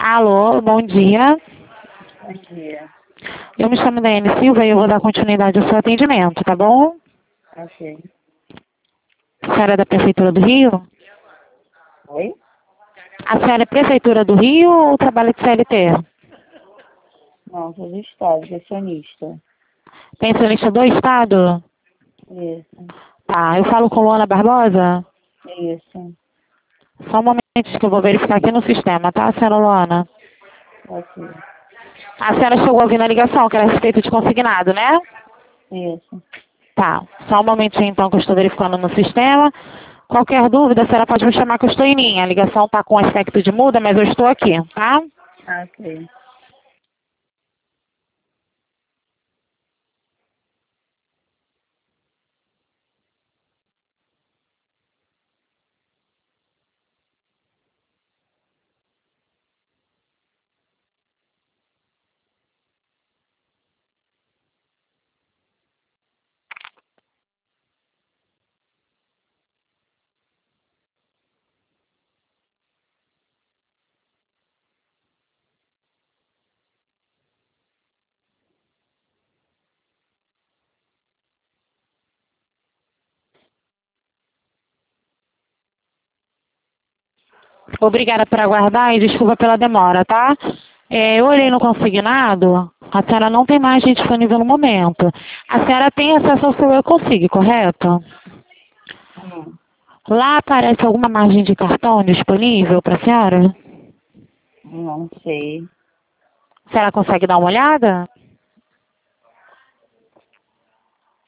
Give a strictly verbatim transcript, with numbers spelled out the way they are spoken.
Alô, bom dia. Bom dia. Eu me chamo Daiane Silva e eu vou dar continuidade ao seu atendimento, tá bom? Ok. A senhora é da Prefeitura do Rio? Oi? A senhora é Prefeitura do Rio ou trabalha de C L T? Não, sou do Estado, pensionista. Pensionista do Estado? Isso, Tá, eu falo com Luana Barbosa? isso. Só um momento que eu vou verificar aqui no sistema, tá, senhora Luana? Ok. A senhora chegou a ouvir na ligação, que era a respeito de consignado, né? Isso. Tá, só um momentinho então que eu estou verificando no sistema. Qualquer dúvida, a senhora pode me chamar que eu estou em linha. A ligação está com aspecto de muda, mas eu estou aqui, tá? Ok. Obrigada por aguardar e desculpa pela demora, tá? É, eu olhei no consignado, a senhora não tem margem disponível no momento. A senhora tem acesso ao seu Eu Consigo, correto? Hum, Lá aparece alguma margem de cartão disponível para a senhora? não sei. A senhora consegue dar uma olhada?